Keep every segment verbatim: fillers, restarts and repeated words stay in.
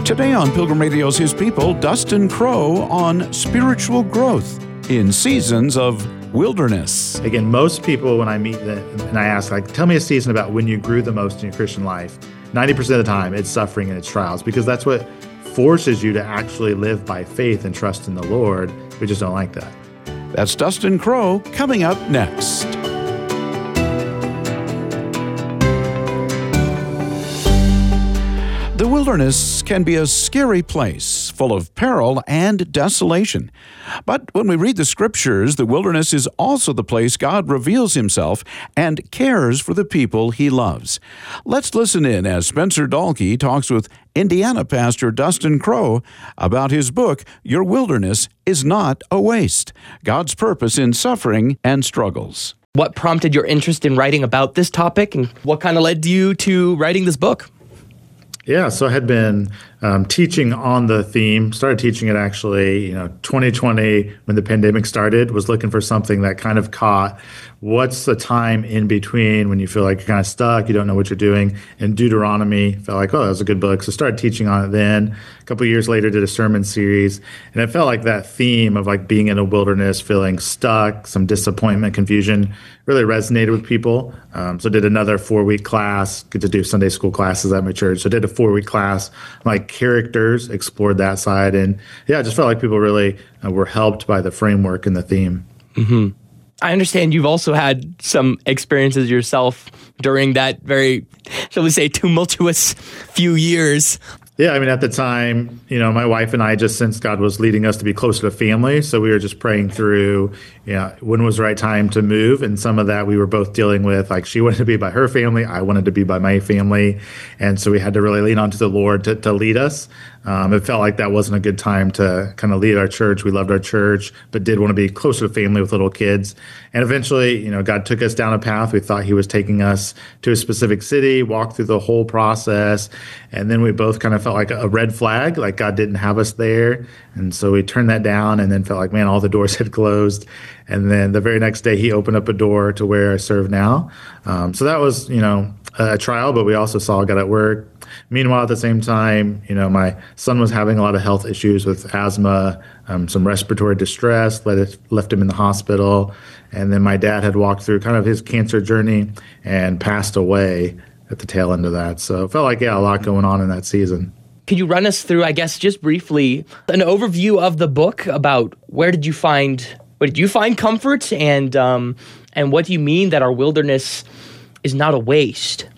Today on Pilgrim Radio's His People, Dustin Crowe on spiritual growth in seasons of wilderness. Again, most people, when I meet them and I ask, like, tell me a season about when you grew the most in your Christian life, ninety percent of the time it's suffering and it's trials, because that's what forces you to actually live by faith and trust in the Lord. We just don't like that. That's Dustin Crowe coming up next. The wilderness can be a scary place, full of peril and desolation. But when we read the Scriptures, the wilderness is also the place God reveals Himself and cares for the people He loves. Let's listen in as Spencer Dahlke talks with Indiana pastor Dustin Crowe about his book, Your Wilderness is Not a Waste: God's Purpose in Suffering and Struggles. What prompted your interest in writing about this topic, and what kind of led you to writing this book? Yeah, so I had been um, teaching on the theme, started teaching it actually, you know, twenty twenty when the pandemic started, was looking for something that kind of caught what's the time in between when you feel like you're kind of stuck, you don't know what you're doing. And Deuteronomy, felt like, oh, that was a good book. So started teaching on it then. A couple of years later, did a sermon series. And it felt like that theme of like being in a wilderness, feeling stuck, some disappointment, confusion, really resonated with people. Um, so did another four-week class, get to do Sunday school classes at my church. So did a four-week class, like characters, explored that side. And yeah, I just felt like people really uh, were helped by the framework and the theme. Mm-hmm. I understand you've also had some experiences yourself during that very, shall we say, tumultuous few years. Yeah, I mean, at the time, you know, my wife and I just sensed God was leading us to be closer to family. So we were just praying through, you know, when was the right time to move. And some of that we were both dealing with, like she wanted to be by her family, I wanted to be by my family. And so we had to really lean onto the Lord to, to lead us. Um, it felt like that wasn't a good time to kind of lead our church. We loved our church, but did want to be closer to family with little kids. And eventually, you know, God took us down a path. We thought He was taking us to a specific city, walked through the whole process. And then we both kind of felt like a red flag, like God didn't have us there. And so we turned that down and then felt like, man, all the doors had closed. And then the very next day, He opened up a door to where I serve now. Um, so that was, you know, a trial, but we also saw God at work. Meanwhile, at the same time, you know, my son was having a lot of health issues with asthma, um, some respiratory distress, let it, left him in the hospital. And then my dad had walked through kind of his cancer journey and passed away at the tail end of that. So it felt like, yeah, a lot going on in that season. Could you run us through, I guess, just briefly, an overview of the book about where did you find, where did you find comfort, and um, and what do you mean that our wilderness is not a waste?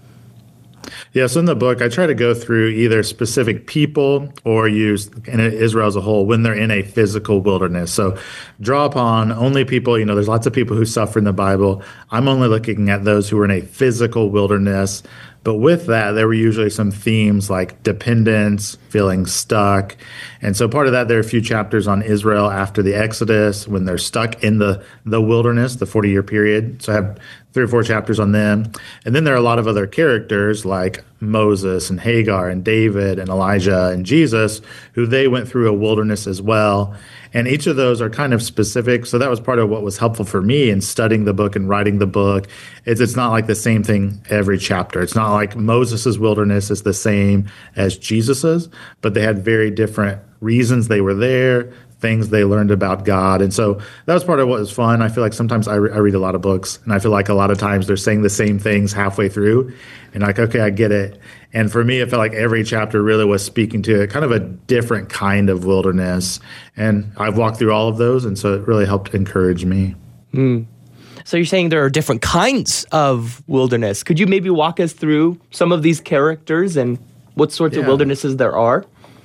Yeah, so in the book, I try to go through either specific people or use in Israel as a whole when they're in a physical wilderness. So draw upon only people, you know, there's lots of people who suffer in the Bible. I'm only looking at those who are in a physical wilderness. But with that, there were usually some themes like dependence, feeling stuck. And so part of that, there are a few chapters on Israel after the Exodus, when they're stuck in the, the wilderness, the forty-year period. So I have three or four chapters on them. And then there are a lot of other characters like Moses and Hagar and David and Elijah and Jesus, who they went through a wilderness as well. And each of those are kind of specific. So that was part of what was helpful for me in studying the book and writing the book. It's, it's not like the same thing every chapter. It's not like Moses' wilderness is the same as Jesus's, but they had very different reasons they were there, things they learned about God. And so that was part of what was fun. I feel like sometimes I, re- I read a lot of books, and I feel like a lot of times they're saying the same things halfway through. And like, okay, I get it. And for me, it felt like every chapter really was speaking to kind of a different kind of wilderness. And I've walked through all of those, and so it really helped encourage me. Mm. So you're saying there are different kinds of wilderness. Could you maybe walk us through some of these characters and what sorts yeah. of wildernesses there are?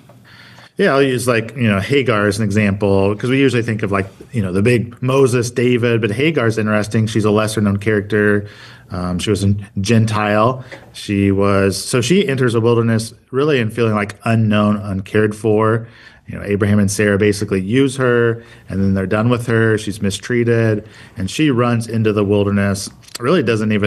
Yeah, I'll use like, you know, Hagar as an example, because we usually think of like, you know, the big Moses, David, but Hagar's interesting. She's a lesser known character. Um, she was a Gentile. She was, so she enters a wilderness really in feeling like unknown, uncared for. You know, Abraham and Sarah basically use her, and then they're done with her. She's mistreated, and she runs into the wilderness, really doesn't even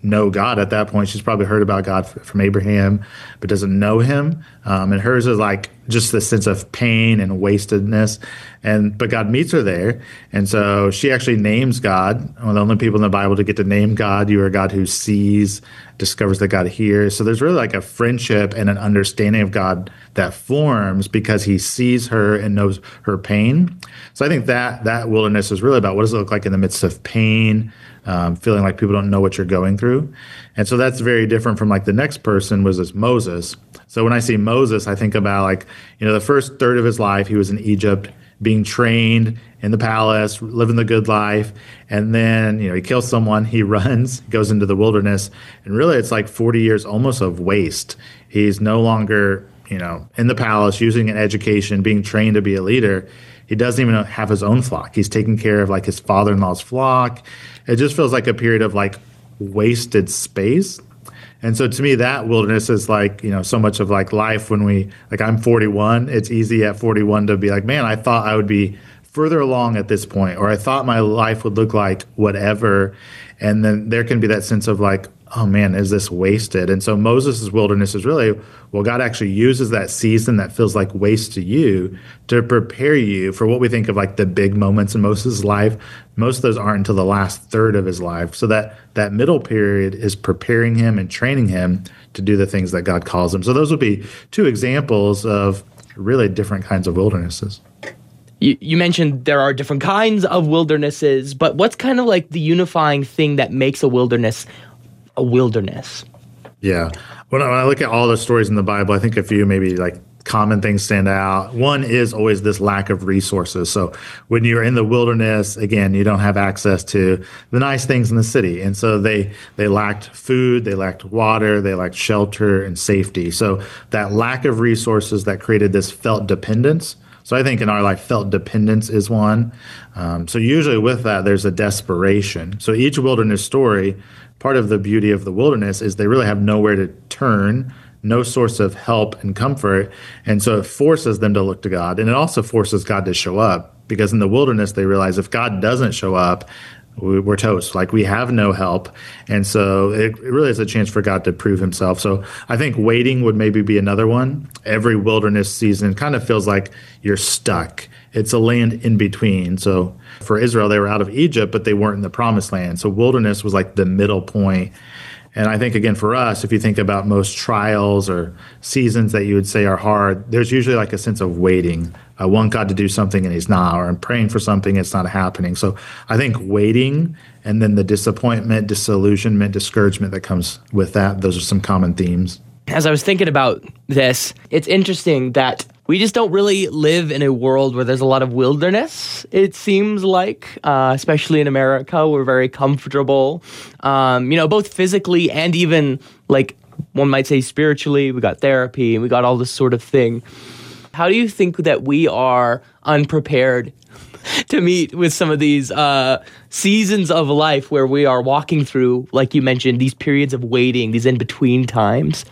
know God at that point. She's probably heard about God f- from Abraham, but doesn't know him. Um, and hers is like just this sense of pain and wastedness. And but God meets her there, and so she actually names God. One of the only people in the Bible to get to name God. You are a God who sees, discovers that God hears. So there's really like a friendship and an understanding of God that forms because he sees her and knows her pain. So I think that that wilderness is really about what does it look like in the midst of pain, um, feeling like people don't know what you're going through. And so that's very different from like the next person was this Moses. So when I see Moses, I think about like, you know, the first third of his life, he was in Egypt, being trained in the palace, living the good life. And then, you know, he kills someone, he runs, goes into the wilderness. And really, it's like forty years almost of waste. He's no longer, you know, in the palace, using an education, being trained to be a leader. He doesn't even have his own flock. He's taking care of like his father-in-law's flock. It just feels like a period of like wasted space. And so to me, that wilderness is like, you know, so much of like life when we, like I'm forty-one, it's easy at forty-one to be like, man, I thought I would be further along at this point, or I thought my life would look like whatever. And then there can be that sense of like, oh man, is this wasted? And so Moses' wilderness is really, well, God actually uses that season that feels like waste to you to prepare you for what we think of like the big moments in Moses' life. Most of those aren't until the last third of his life. So that that middle period is preparing him and training him to do the things that God calls him. So those would be two examples of really different kinds of wildernesses. You, you mentioned there are different kinds of wildernesses, but what's kind of like the unifying thing that makes a wilderness a wilderness? Yeah. When I, when I look at all the stories in the Bible, I think a few maybe like common things stand out. One is always this lack of resources. So when you're in the wilderness, again, you don't have access to the nice things in the city. And so they they lacked food, they lacked water, they lacked shelter and safety. So that lack of resources that created this felt dependence. So I think in our life, felt dependence is one. Um, so usually with that, there's a desperation. So each wilderness story, part of the beauty of the wilderness is they really have nowhere to turn, no source of help and comfort. And so it forces them to look to God. And it also forces God to show up, because in the wilderness, they realize if God doesn't show up, we're toast. Like we have no help. And so it, it really is a chance for God to prove himself. So I think waiting would maybe be another one. Every wilderness season kind of feels like you're stuck. It's a land in between. So for Israel, they were out of Egypt, but they weren't in the promised land. So wilderness was like the middle point. And I think, again, for us, if you think about most trials or seasons that you would say are hard, there's usually like a sense of waiting. I want God to do something and he's not, or I'm praying for something, it's not happening. So I think waiting and then the disappointment, disillusionment, discouragement that comes with that, those are some common themes. As I was thinking about this, it's interesting that we just don't really live in a world where there's a lot of wilderness, it seems like, uh, especially in America. We're very comfortable, um, you know, both physically and even, like, one might say spiritually. We got therapy and we got all this sort of thing. How do you think that we are unprepared to meet with some of these uh, seasons of life where we are walking through, like you mentioned, these periods of waiting, these in-between times?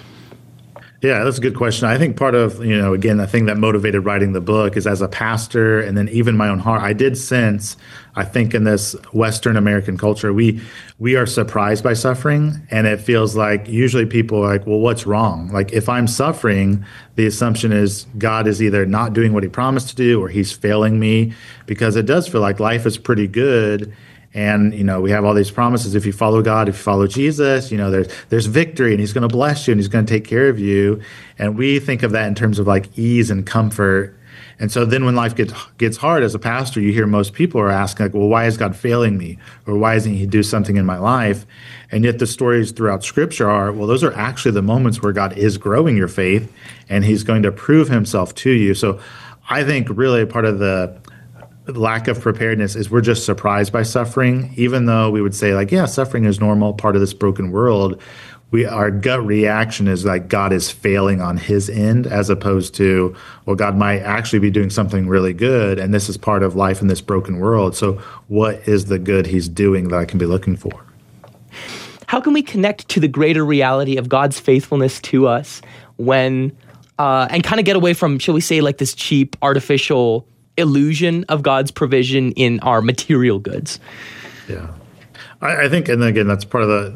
Yeah, that's a good question. I think part of, you know, again, the thing that motivated writing the book is as a pastor and then even my own heart, I did sense, I think in this Western American culture, we we are surprised by suffering. And it feels like usually people are like, well, what's wrong? Like if I'm suffering, the assumption is God is either not doing what he promised to do or he's failing me, because it does feel like life is pretty good. And, you know, we have all these promises. If you follow God, if you follow Jesus, you know, there's there's victory and he's going to bless you and he's going to take care of you. And we think of that in terms of like ease and comfort. And so then when life gets gets hard as a pastor, you hear most people are asking like, well, why is God failing me? Or why isn't he do something in my life? And yet the stories throughout Scripture are, well, those are actually the moments where God is growing your faith and he's going to prove himself to you. So I think really part of the lack of preparedness is we're just surprised by suffering, even though we would say like, yeah, suffering is normal, part of this broken world. We, our gut reaction is like God is failing on his end, as opposed to, well, God might actually be doing something really good, and this is part of life in this broken world. So what is the good he's doing that I can be looking for? How can we connect to the greater reality of God's faithfulness to us when, uh, and kind of get away from, shall we say, like this cheap, artificial illusion of God's provision in our material goods? Yeah. I, I think, and again, that's part of the, the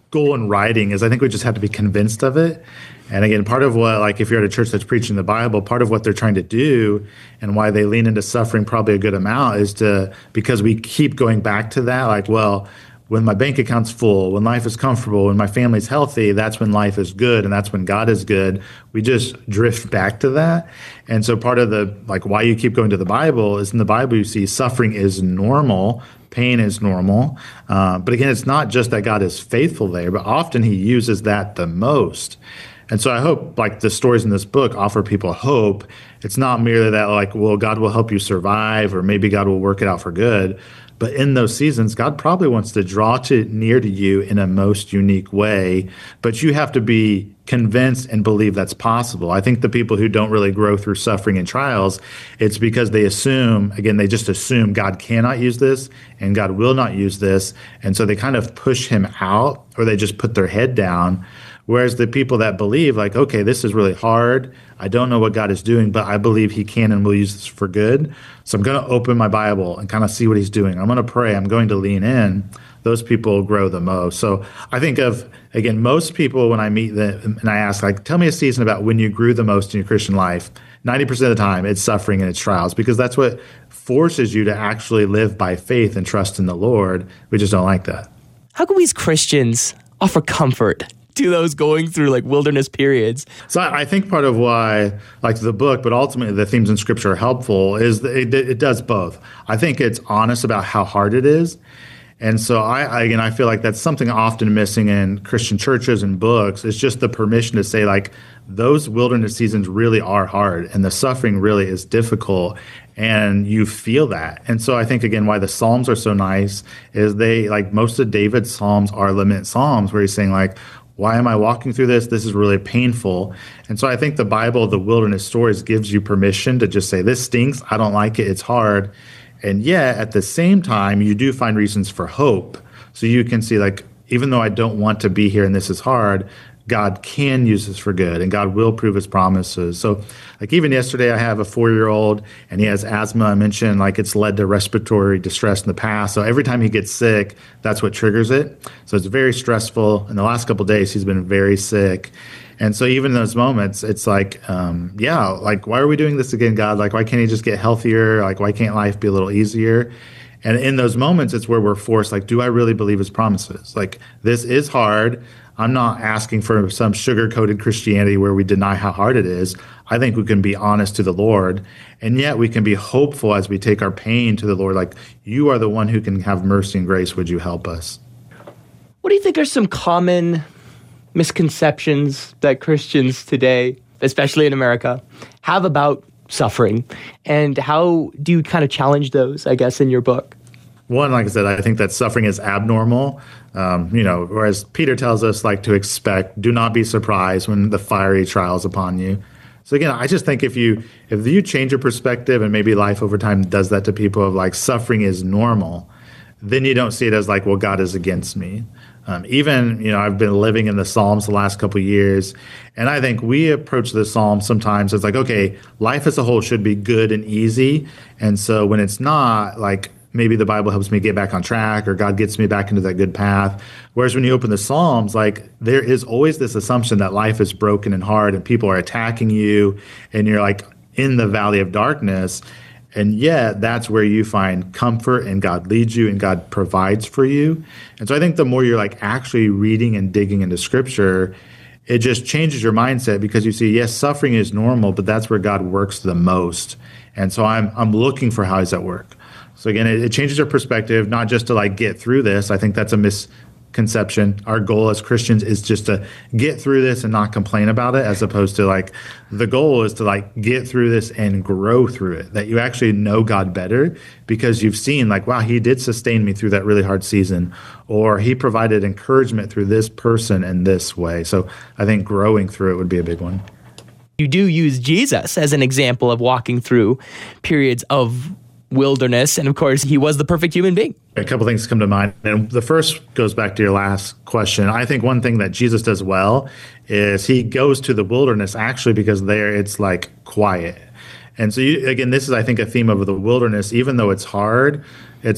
goal in writing is I think we just have to be convinced of it. And again, part of what, like if you're at a church that's preaching the Bible, part of what they're trying to do and why they lean into suffering probably a good amount is to, because we keep going back to that, like, well, when my bank account's full, when life is comfortable, when my family's healthy, that's when life is good and that's when God is good. We just drift back to that. And so part of the, like, why you keep going to the Bible is in the Bible you see suffering is normal, pain is normal. Uh, but again, it's not just that God is faithful there, but often he uses that the most. And so I hope, like, the stories in this book offer people hope. It's not merely that, like, well, God will help you survive or maybe God will work it out for good. But in those seasons, God probably wants to draw to near to you in a most unique way. But you have to be convinced and believe that's possible. I think the people who don't really grow through suffering and trials, it's because they assume, again, they just assume God cannot use this and God will not use this. And so they kind of push him out or they just put their head down. Whereas the people that believe, like, okay, this is really hard. I don't know what God is doing, but I believe he can and will use this for good. So I'm going to open my Bible and kind of see what he's doing. I'm going to pray. I'm going to lean in. Those people grow the most. So I think of, again, most people when I meet them and I ask, like, tell me a season about when you grew the most in your Christian life. ninety percent of the time, it's suffering and it's trials because that's what forces you to actually live by faith and trust in the Lord. We just don't like that. How can we as Christians offer comfort to those going through like wilderness periods? So I think part of why, like the book, but ultimately the themes in Scripture are helpful is that it, it does both. I think it's honest about how hard it is. And so I, I, again, I feel like that's something often missing in Christian churches and books. It's just the permission to say, like, those wilderness seasons really are hard and the suffering really is difficult. And you feel that. And so I think, again, why the Psalms are so nice is they, like most of David's Psalms are lament Psalms where he's saying, like, why am I walking through this? This is really painful. And so I think the Bible, the wilderness stories, gives you permission to just say, this stinks. I don't like it. It's hard. And yet, at the same time, you do find reasons for hope. So you can see, like, even though I don't want to be here and this is hard, God can use this for good and God will prove his promises. So, like, even yesterday, I have a four-year-old and he has asthma. I mentioned, like, it's led to respiratory distress in the past. So every time he gets sick, that's what triggers it. So it's very stressful. In the last couple of days, he's been very sick. And so even in those moments, it's like, um, yeah, like, why are we doing this again, God? Like, why can't he just get healthier? Like, why can't life be a little easier? And in those moments, it's where we're forced, like, do I really believe his promises? Like, this is hard. I'm not asking for some sugar-coated Christianity where we deny how hard it is. I think we can be honest to the Lord, and yet we can be hopeful as we take our pain to the Lord. Like, you are the one who can have mercy and grace. Would you help us? What do you think are some common misconceptions that Christians today, especially in America, have about suffering? And how do you kind of challenge those, I guess, in your book? One, like I said, I think that suffering is abnormal. Um, you know, whereas Peter tells us, like, to expect, do not be surprised when the fiery trials upon you. So again, I just think if you if you change your perspective and maybe life over time does that to people of, like, suffering is normal, then you don't see it as like, well, God is against me. Um, even, you know, I've been living in the Psalms the last couple of years, and I think we approach the Psalms sometimes as like, okay, life as a whole should be good and easy. And so when it's not, like, maybe the Bible helps me get back on track or God gets me back into that good path. Whereas when you open the Psalms, like, there is always this assumption that life is broken and hard and people are attacking you and you're like in the valley of darkness. And yet that's where you find comfort and God leads you and God provides for you. And so I think the more you're like actually reading and digging into Scripture, it just changes your mindset because you see, yes, suffering is normal, but that's where God works the most. And so I'm I'm looking for how he's at work. So again, it, it changes your perspective, not just to like get through this. I think that's a misconception. Our goal as Christians is just to get through this and not complain about it, as opposed to like the goal is to like get through this and grow through it, that you actually know God better because you've seen like, wow, he did sustain me through that really hard season, or he provided encouragement through this person in this way. So I think growing through it would be a big one. You do use Jesus as an example of walking through periods of wilderness, and of course, he was the perfect human being. A couple things come to mind, and the first goes back to your last question. I think one thing that Jesus does well is he goes to the wilderness actually because there it's like quiet. And so you, again, this is, I think, a theme of the wilderness. Even though it's hard, it's like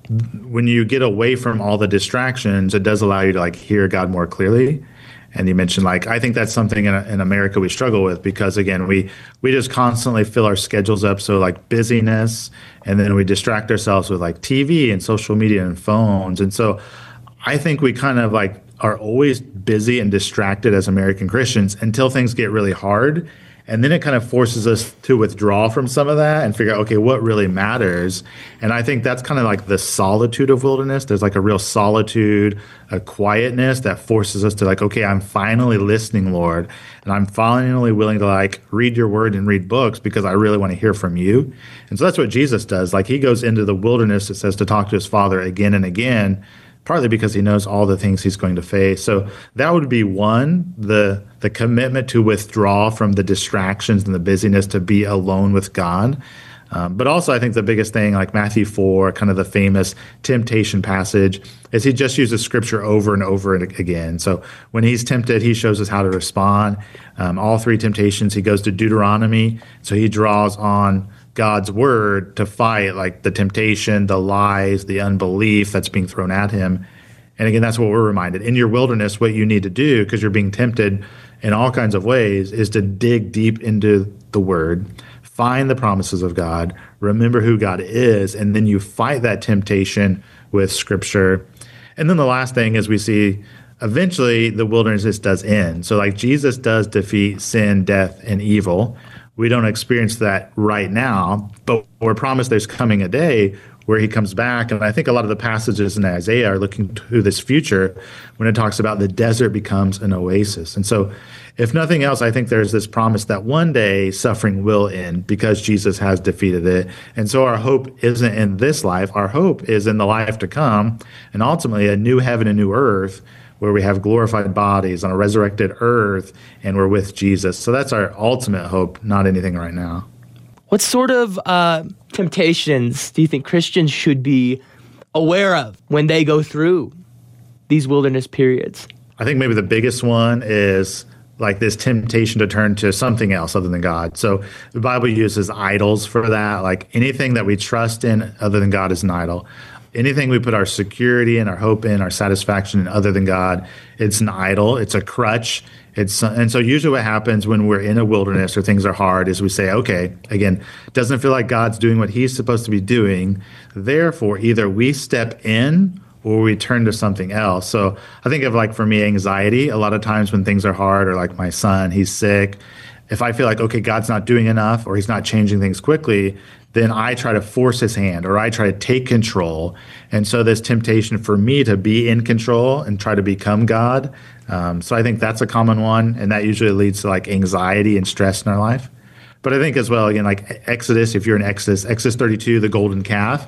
when you get away from all the distractions, it does allow you to like hear God more clearly. And you mentioned, like, I think that's something in, in America we struggle with because, again, we we just constantly fill our schedules up. So, like, busyness, and then we distract ourselves with, like, T V and social media and phones. And so I think we kind of, like, are always busy and distracted as American Christians until things get really hard. And then it kind of forces us to withdraw from some of that and figure out, okay, what really matters? And I think that's kind of like the solitude of wilderness. There's like a real solitude, a quietness that forces us to like, okay, I'm finally listening, Lord. And I'm finally willing to like read your word and read books because I really want to hear from you. And so that's what Jesus does. Like he goes into the wilderness, it says, to talk to his Father again and again, partly because he knows all the things he's going to face. So that would be one, the the commitment to withdraw from the distractions and the busyness to be alone with God. Um, but also I think the biggest thing, like Matthew four, kind of the famous temptation passage, is he just uses scripture over and over and again. So when he's tempted, he shows us how to respond. Um, all three temptations, he goes to Deuteronomy. So he draws on God's word to fight like the temptation, the lies, the unbelief that's being thrown at him. And again, that's what we're reminded. In your wilderness, what you need to do, because you're being tempted in all kinds of ways, is to dig deep into the word, find the promises of God, remember who God is, and then you fight that temptation with scripture. And then the last thing is we see eventually the wilderness does end. So like Jesus does defeat sin, death, and evil. We don't experience that right now, but we're promised there's coming a day where he comes back. And I think a lot of the passages in Isaiah are looking to this future when it talks about the desert becomes an oasis. And so if nothing else, I think there's this promise that one day suffering will end because Jesus has defeated it. And so our hope isn't in this life. Our hope is in the life to come and ultimately a new heaven and new earth where we have glorified bodies on a resurrected earth and we're with Jesus. So that's our ultimate hope, not anything right now. What sort of uh, temptations do you think Christians should be aware of when they go through these wilderness periods? I think maybe the biggest one is like this temptation to turn to something else other than God. So the Bible uses idols for that. Like anything that we trust in other than God is an idol. Anything we put our security and our hope in, our satisfaction in other than God, it's an idol. It's a crutch. It's and so usually what happens when we're in a wilderness or things are hard is we say, okay, again, it doesn't feel like God's doing what he's supposed to be doing. Therefore, either we step in or we turn to something else. So I think of like for me, anxiety, a lot of times when things are hard or like my son, he's sick. If I feel like, okay, God's not doing enough or he's not changing things quickly, then I try to force his hand or I try to take control. And so this temptation for me to be in control and try to become God. Um, so I think that's a common one. And that usually leads to like anxiety and stress in our life. But I think as well, again, like Exodus, if you're in Exodus, Exodus thirty-two, the golden calf,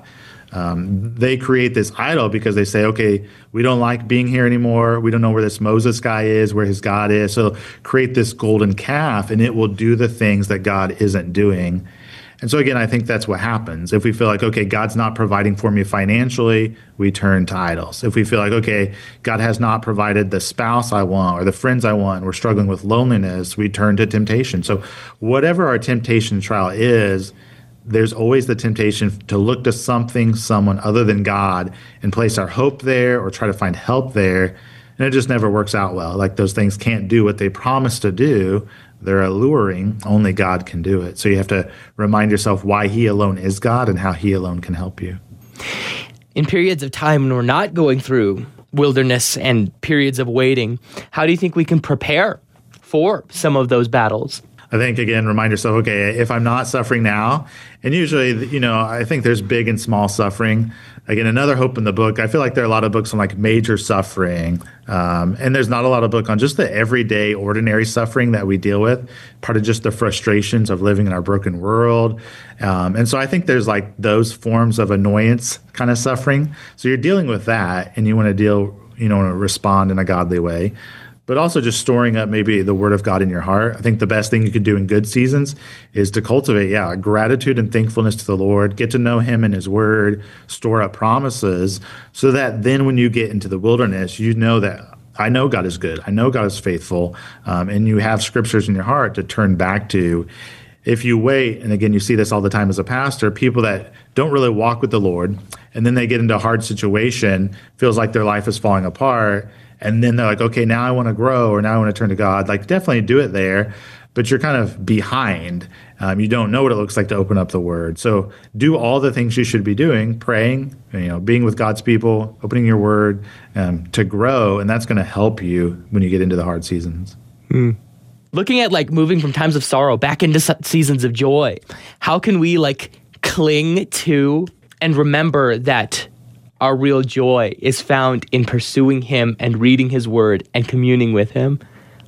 um, they create this idol because they say, okay, we don't like being here anymore. We don't know where this Moses guy is, where his God is. So create this golden calf and it will do the things that God isn't doing. And so, again, I think that's what happens. If we feel like, okay, God's not providing for me financially, we turn to idols. If we feel like, okay, God has not provided the spouse I want or the friends I want, we're struggling with loneliness, we turn to temptation. So whatever our temptation trial is, there's always the temptation to look to something, someone other than God and place our hope there or try to find help there. And it just never works out well. Like those things can't do what they promise to do. They're alluring. Only God can do it. So you have to remind yourself why he alone is God and how he alone can help you. In periods of time when we're not going through wilderness and periods of waiting, how do you think we can prepare for some of those battles? I think, again, remind yourself, okay, if I'm not suffering now, and usually, you know, I think there's big and small suffering. Again, another hope in the book, I feel like there are a lot of books on like major suffering, um, and there's not a lot of book on just the everyday, ordinary suffering that we deal with, part of just the frustrations of living in our broken world. Um, and so I think there's like those forms of annoyance kind of suffering. So you're dealing with that, and you want to deal, you know, respond in a godly way. But also just storing up maybe the word of God in your heart. I think the best thing you could do in good seasons is to cultivate, yeah, gratitude and thankfulness to the Lord, get to know him and his word, store up promises, so that then when you get into the wilderness, you know that I know God is good. I know God is faithful. Um, and you have scriptures in your heart to turn back to. if you wait, and again, you see this all the time as a pastor, people that don't really walk with the Lord, and then they get into a hard situation, feels like their life is falling apart, and then they're like, okay, now I want to grow, or now I want to turn to God. Like, definitely do it there, but you're kind of behind. Um, you don't know what it looks like to open up the Word. So do all the things you should be doing, praying, you know, being with God's people, opening your Word um, to grow, and that's going to help you when you get into the hard seasons. Mm. Looking at like moving from times of sorrow back into seasons of joy, how can we like cling to and remember that our real joy is found in pursuing Him and reading His Word and communing with Him?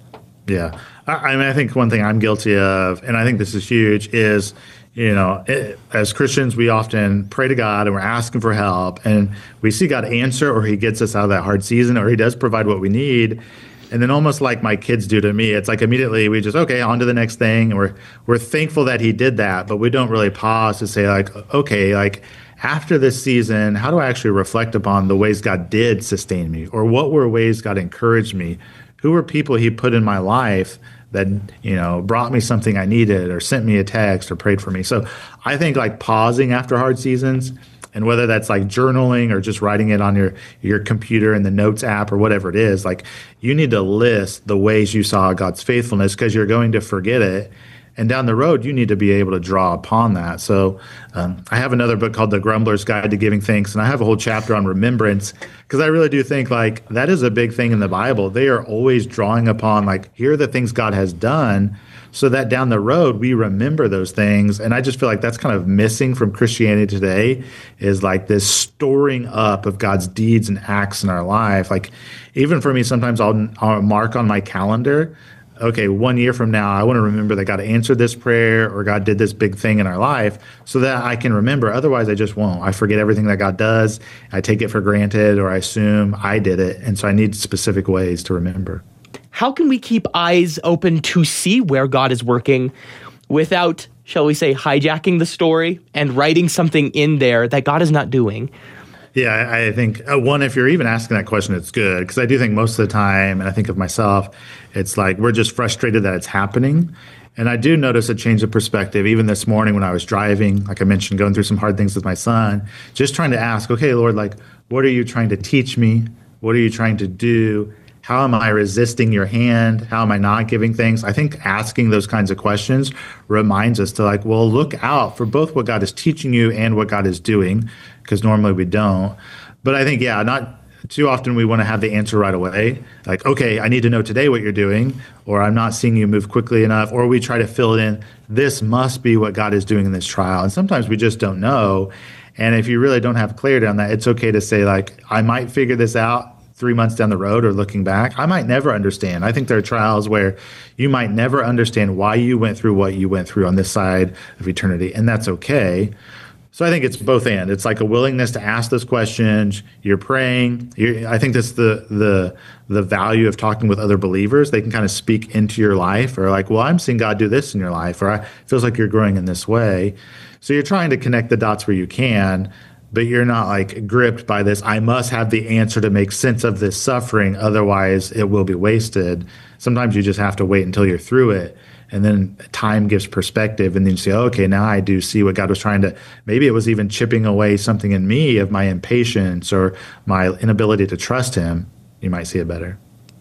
Yeah. I, I mean, I think one thing I'm guilty of, and I think this is huge, is, you know, it, as Christians, we often pray to God and we're asking for help, and we see God answer, or He gets us out of that hard season, or He does provide what we need. And then almost like my kids do to me, it's like immediately we just, okay, on to the next thing. And we're, we're thankful that He did that, but we don't really pause to say like, okay, like after this season, how do I actually reflect upon the ways God did sustain me? Or what were ways God encouraged me? Who were people He put in my life that, you know, brought me something I needed, or sent me a text, or prayed for me? So I think like pausing after hard seasons, and whether that's like journaling or just writing it on your, your computer in the notes app or whatever it is, like you need to list the ways you saw God's faithfulness, because you're going to forget it. And down the road, you need to be able to draw upon that. So um, I have another book called The Grumbler's Guide to Giving Thanks, and I have a whole chapter on remembrance, because I really do think like that is a big thing in the Bible. They are always drawing upon like, here are the things God has done, so that down the road we remember those things. And I just feel like that's kind of missing from Christianity today, is like this storing up of God's deeds and acts in our life. Like even for me, sometimes I'll, I'll mark on my calendar, okay, one year from now, I want to remember that God answered this prayer, or God did this big thing in our life, so that I can remember. Otherwise, I just won't. I forget everything that God does. I take it for granted, or I assume I did it. And so I need specific ways to remember. How can we keep eyes open to see where God is working without, shall we say, hijacking the story and writing something in there that God is not doing? Yeah, I, I think, uh, one, if you're even asking that question, it's good, because I do think most of the time, and I think of myself, it's like we're just frustrated that it's happening. And I do notice a change of perspective. Even this morning when I was driving, like I mentioned, going through some hard things with my son, just trying to ask, okay, Lord, like, what are you trying to teach me? What are you trying to do? How am I resisting your hand? How am I not giving things? I think asking those kinds of questions reminds us to like, well, look out for both what God is teaching you and what God is doing, because normally we don't. But I think, yeah, not too often we want to have the answer right away. Like, okay, I need to know today what you're doing, or I'm not seeing you move quickly enough, or we try to fill it in. This must be what God is doing in this trial. And sometimes we just don't know. And if you really don't have clarity on that, it's okay to say like, I might figure this out three months down the road, or looking back. I might never understand. I think there are trials where you might never understand why you went through what you went through on this side of eternity, and that's okay. So I think it's both and. It's like a willingness to ask those questions. You're praying. You're, I think that's the the the value of talking with other believers. They can kind of speak into your life, or like, well, I'm seeing God do this in your life, or it feels like you're growing in this way. So you're trying to connect the dots where you can, but you're not like gripped by this, I must have the answer to make sense of this suffering, otherwise it will be wasted. Sometimes you just have to wait until you're through it, and then time gives perspective, and then you say, oh, okay, now I do see what God was trying to, maybe it was even chipping away something in me of my impatience or my inability to trust Him. You might see it better.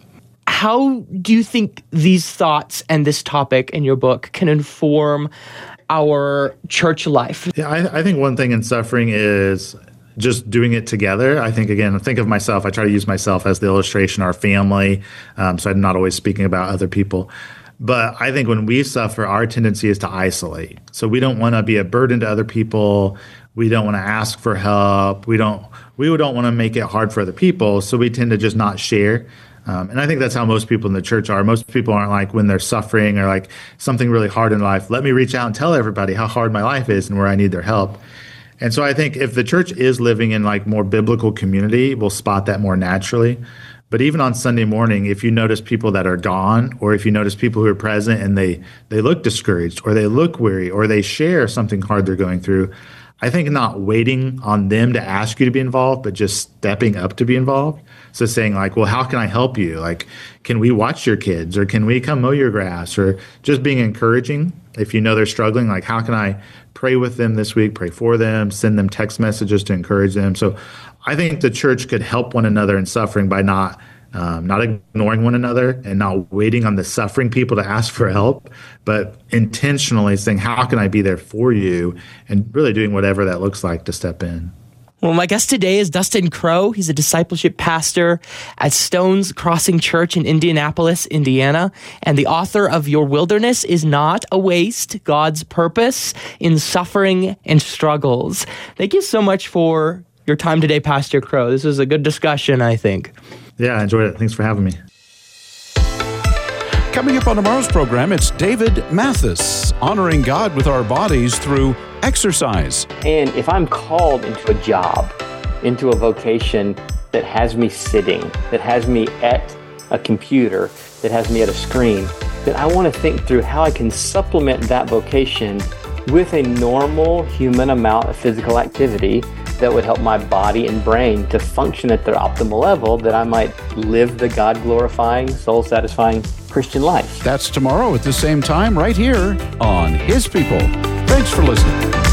How do you think these thoughts and this topic in your book can inform our church life? Yeah, I, I think one thing in suffering is just doing it together. I think, again, think of myself. I try to use myself as the illustration, our family, um, so I'm not always speaking about other people. But I think when we suffer, our tendency is to isolate. So we don't want to be a burden to other people. We don't want to ask for help. We don't we don't want to make it hard for other people. So we tend to just not share. Um, and I think that's how most people in the church are. Most people aren't like, when they're suffering or like something really hard in life, let me reach out and tell everybody how hard my life is and where I need their help. And so I think if the church is living in like more biblical community, we'll spot that more naturally. But even on Sunday morning, if you notice people that are gone, or if you notice people who are present and they they look discouraged, or they look weary, or they share something hard they're going through, I think not waiting on them to ask you to be involved, but just stepping up to be involved. So saying like, well, how can I help you? Like, can we watch your kids, or can we come mow your grass, or just being encouraging. If you know they're struggling, like, how can I pray with them this week, pray for them, send them text messages to encourage them. So I think the church could help one another in suffering by not um, not ignoring one another and not waiting on the suffering people to ask for help, but intentionally saying, how can I be there for you, and really doing whatever that looks like to step in. Well, my guest today is Dustin Crowe. He's a discipleship pastor at Stones Crossing Church in Indianapolis, Indiana, and the author of Your Wilderness is Not a Waste, God's Purpose in Suffering and Struggles. Thank you so much for your time today, Pastor Crowe. This was a good discussion, I think. Yeah, I enjoyed it. Thanks for having me. Coming up on tomorrow's program, it's David Mathis, honoring God with our bodies through exercise. And if I'm called into a job, into a vocation that has me sitting, that has me at a computer, that has me at a screen, then I want to think through how I can supplement that vocation with a normal human amount of physical activity that would help my body and brain to function at their optimal level, that I might live the God-glorifying, soul-satisfying Christian life. That's tomorrow at the same time right here on His People. Thanks for listening.